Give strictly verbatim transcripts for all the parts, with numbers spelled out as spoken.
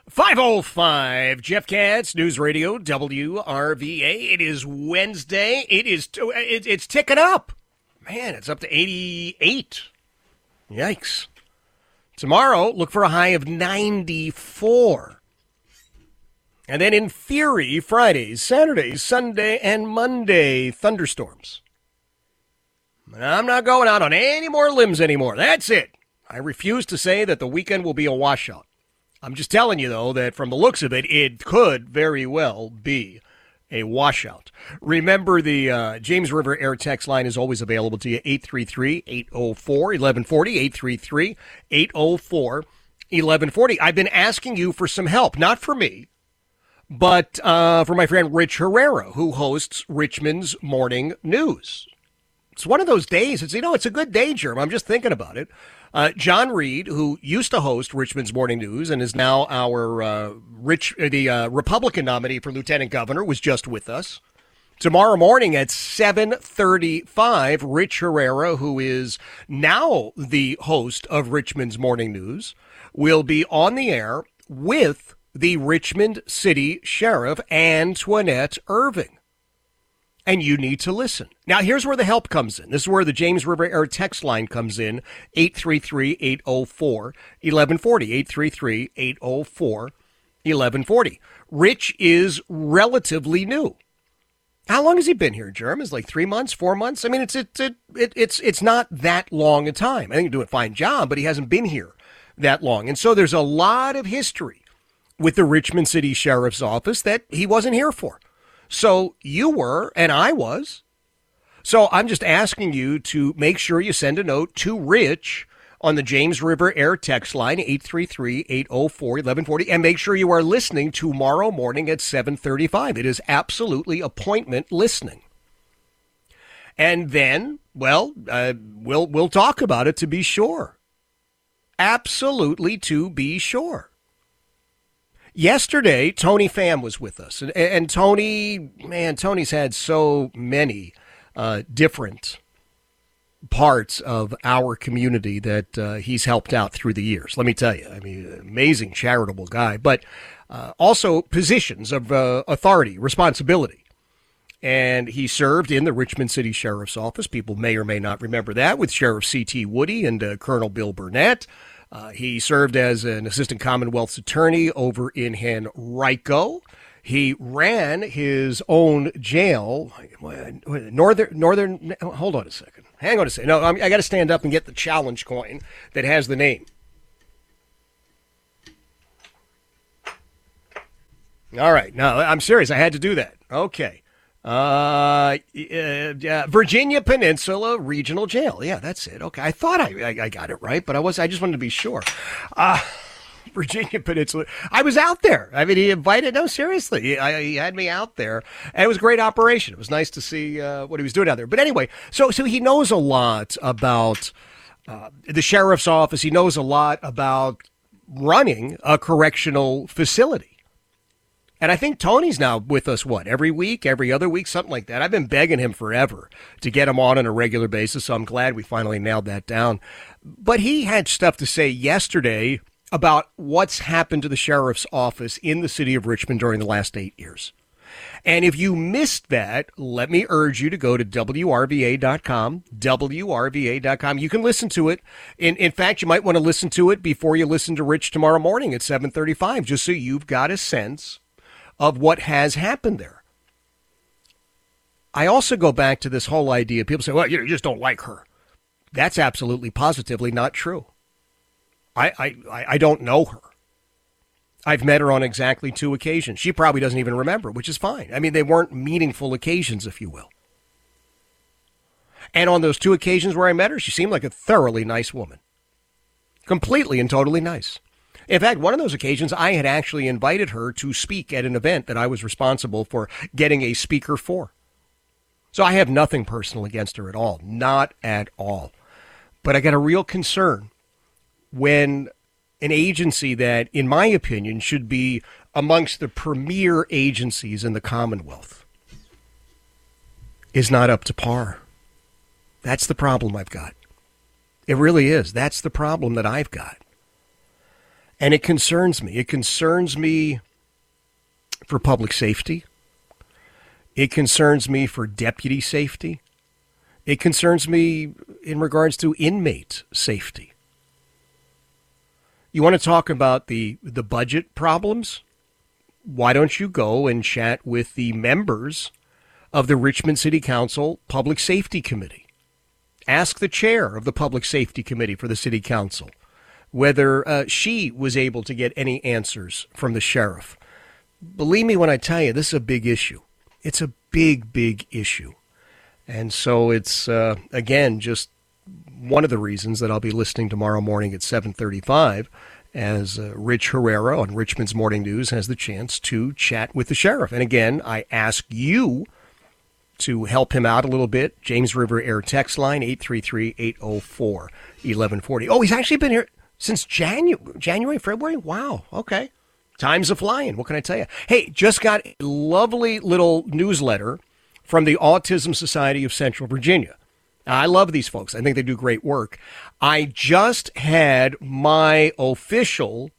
five oh five, Jeff Katz, News Radio, W R V A. It is Wednesday. It is, t- it, it's ticking up. Man, it's up to eighty-eight. Yikes. Tomorrow, look for a high of ninety-four. And then in theory, Fridays, Saturdays, Sunday, and Monday, thunderstorms. I'm not going out on any more limbs anymore. That's it. I refuse to say that the weekend will be a washout. I'm just telling you, though, that from the looks of it, it could very well be a washout. Remember, the uh, James River Air text line is always available to you, eight three three, eight oh four, eleven forty, eight three three, eight oh four, eleven forty. I've been asking you for some help, not for me, but uh, for my friend Rich Herrera, who hosts Richmond's Morning News. It's one of those days. It's, you know, it's a good day, Jerm. I'm just thinking about it. Uh, John Reed, who used to host Richmond's Morning News and is now our uh, rich, uh, the uh, Republican nominee for lieutenant governor, was just with us. Tomorrow morning at seven thirty-five, Rich Herrera, who is now the host of Richmond's Morning News, will be on the air with the Richmond City Sheriff, Antoinette Irving. And you need to listen. Now, here's where the help comes in. This is where the James River Air text line comes in, eight three three, eight oh four, eleven forty, eight three three, eight oh four, eleven forty. Rich is relatively new. How long has he been here, Jerm? Is it like three months, four months? I mean, it's it, it, it, it's it's not that long a time. I think he's doing a fine job, but he hasn't been here that long. And so there's a lot of history with the Richmond City Sheriff's Office that he wasn't here for. So you were, and I was. So I'm just asking you to make sure you send a note to Rich on the James River Air text line, eight three three, eight oh four, eleven forty, and make sure you are listening tomorrow morning at seven thirty-five. It is absolutely appointment listening. And then, well, uh, we'll we'll talk about it to be sure. Absolutely to be sure. Yesterday, Tony Pham was with us, and, and Tony, man, Tony's had so many uh, different parts of our community that uh, he's helped out through the years. Let me tell you, I mean, amazing charitable guy, but uh, also positions of uh, authority, responsibility. And he served in the Richmond City Sheriff's Office. People may or may not remember that, with Sheriff C T Woody and uh, Colonel Bill Burnett. Uh, he served as an assistant Commonwealth's attorney over in Henrico. He ran his own jail, Northern, Northern, hold on a second. Hang on a second. No, I'm, I got to stand up and get the challenge coin that has the name. All right. No, I'm serious. I had to do that. Okay. Uh, uh, Virginia Peninsula Regional Jail. Yeah, that's it. Okay, I thought I, I I got it right, but I was I just wanted to be sure. Uh, Virginia Peninsula. I was out there. I mean, he invited. No, seriously, he, I, he had me out there, and it was a great operation. It was nice to see uh, what he was doing out there. But anyway, so so he knows a lot about uh, the sheriff's office. He knows a lot about running a correctional facility. And I think Tony's now with us, what, every week, every other week, something like that. I've been begging him forever to get him on on a regular basis, so I'm glad we finally nailed that down. But he had stuff to say yesterday about what's happened to the sheriff's office in the city of Richmond during the last eight years. And if you missed that, let me urge you to go to W R V A dot com, W R V A dot com. You can listen to it. In, in fact, you might want to listen to it before you listen to Rich tomorrow morning at seven thirty-five, just so you've got a sense of what has happened there. I also go back to this whole idea. People say, well, you just don't like her. That's absolutely positively not true. I, I, I don't know her. I've met her on exactly two occasions. She probably doesn't even remember, which is fine. I mean, they weren't meaningful occasions, if you will. And on those two occasions where I met her, she seemed like a thoroughly nice woman. Completely and totally nice. In fact, one of those occasions, I had actually invited her to speak at an event that I was responsible for getting a speaker for. So I have nothing personal against her at all. Not at all. But I got a real concern when an agency that, in my opinion, should be amongst the premier agencies in the Commonwealth is not up to par. That's the problem I've got. It really is. That's the problem that I've got. And it concerns me. It concerns me for public safety. It concerns me for deputy safety. It concerns me in regards to inmate safety. You want to talk about the, the budget problems? Why don't you go and chat with the members of the Richmond City Council Public Safety Committee? Ask the chair of the Public Safety Committee for the City Council whether uh, she was able to get any answers from the sheriff. Believe me when I tell you, this is a big issue. It's a big, big issue. And so it's, uh, again, just one of the reasons that I'll be listening tomorrow morning at seven thirty-five as uh, Rich Herrera on Richmond's Morning News has the chance to chat with the sheriff. And again, I ask you to help him out a little bit. James River Air text line, eight three three, eight oh four, eleven forty. Oh, he's actually been here since Janu- January, February? Wow, okay. Time's a-flying. What can I tell you? Hey, just got a lovely little newsletter from the Autism Society of Central Virginia. I love these folks. I think they do great work. I just had my official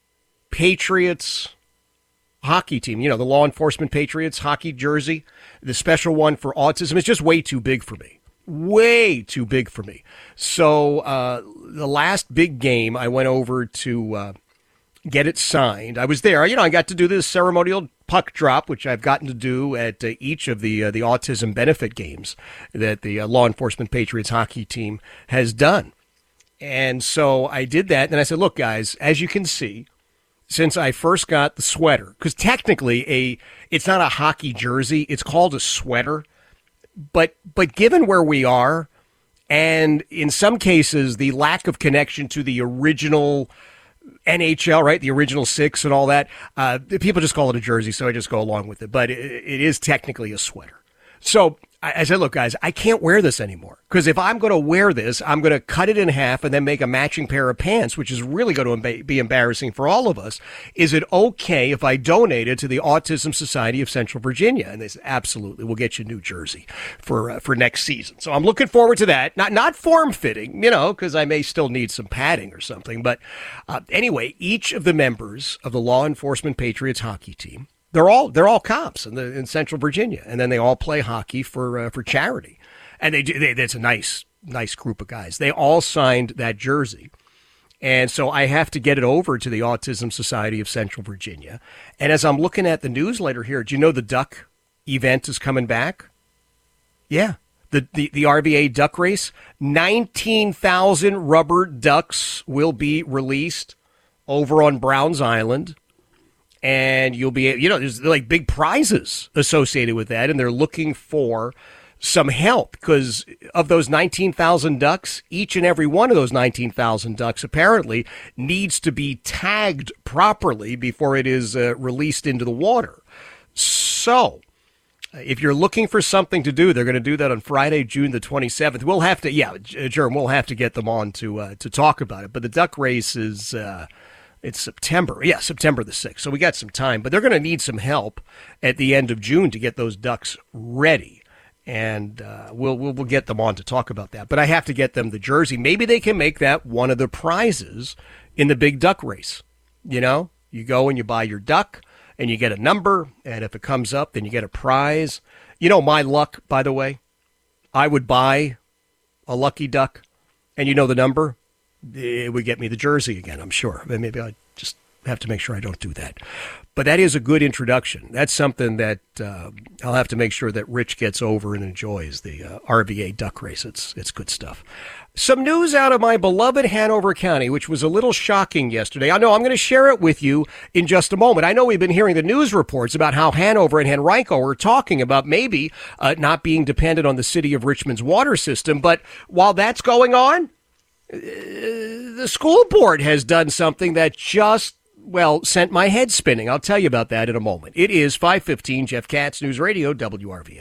Patriots hockey team, you know, the Law Enforcement Patriots hockey jersey, the special one for autism. It's just way too big for me. Way too big for me. So uh, the last big game, I went over to uh, get it signed. I was there. You know, I got to do this ceremonial puck drop, which I've gotten to do at uh, each of the uh, the autism benefit games that the uh, Law Enforcement Patriots hockey team has done. And so I did that, and I said, look, guys, as you can see, since I first got the sweater, because technically a it's not a hockey jersey, it's called a sweater, but but given where we are, and in some cases the lack of connection to the original N H L, right? The original six and all that. Uh, people just call it a jersey, so I just go along with it. But it, it is technically a sweater. So I, I said, look, guys, I can't wear this anymore. Because if I'm going to wear this, I'm going to cut it in half and then make a matching pair of pants, which is really going to be embarrassing for all of us. Is it okay if I donate it to the Autism Society of Central Virginia? And they said, absolutely. We'll get you a new jersey for uh, for next season. So I'm looking forward to that. Not not form-fitting, you know, because I may still need some padding or something. But uh, anyway, each of the members of the Law Enforcement Patriots hockey team, They're all they're all cops in the in Central Virginia, and then they all play hockey for uh, for charity, and they do. They, it's a nice nice group of guys. They all signed that jersey, and so I have to get it over to the Autism Society of Central Virginia. And as I'm looking at the newsletter here, do you know the duck event is coming back? Yeah, the the, the R V A duck race. Nineteen thousand rubber ducks will be released over on Browns Island. And you'll be, you know, there's like big prizes associated with that. And they're looking for some help because of those nineteen thousand ducks, each and every one of those nineteen thousand ducks apparently needs to be tagged properly before it is uh, released into the water. So if you're looking for something to do, they're going to do that on Friday, June the twenty-seventh. We'll have to, yeah, Jerm, we'll have to get them on to, uh, to talk about it. But the duck race is, uh, It's September. Yeah, September the sixth. So we got some time, but they're going to need some help at the end of June to get those ducks ready. And uh, we'll, we'll we'll get them on to talk about that. But I have to get them the jersey. Maybe they can make that one of the prizes in the big duck race. You know, you go and you buy your duck and you get a number. And if it comes up, then you get a prize. You know, my luck, by the way, I would buy a lucky duck and you know the number. It would get me the jersey again, I'm sure. Maybe I just have to make sure I don't do that. But that is a good introduction. That's something that uh, I'll have to make sure that Rich gets over and enjoys, the uh, R V A duck race. It's it's good stuff. Some news out of my beloved Hanover County, which was a little shocking yesterday. I know I'm going to share it with you in just a moment. I know we've been hearing the news reports about how Hanover and Henrico are talking about maybe uh, not being dependent on the city of Richmond's water system. But while that's going on, the school board has done something that just, well, sent my head spinning. I'll tell you about that in a moment. It is five fifteen, Jeff Katz, News Radio, W R V A.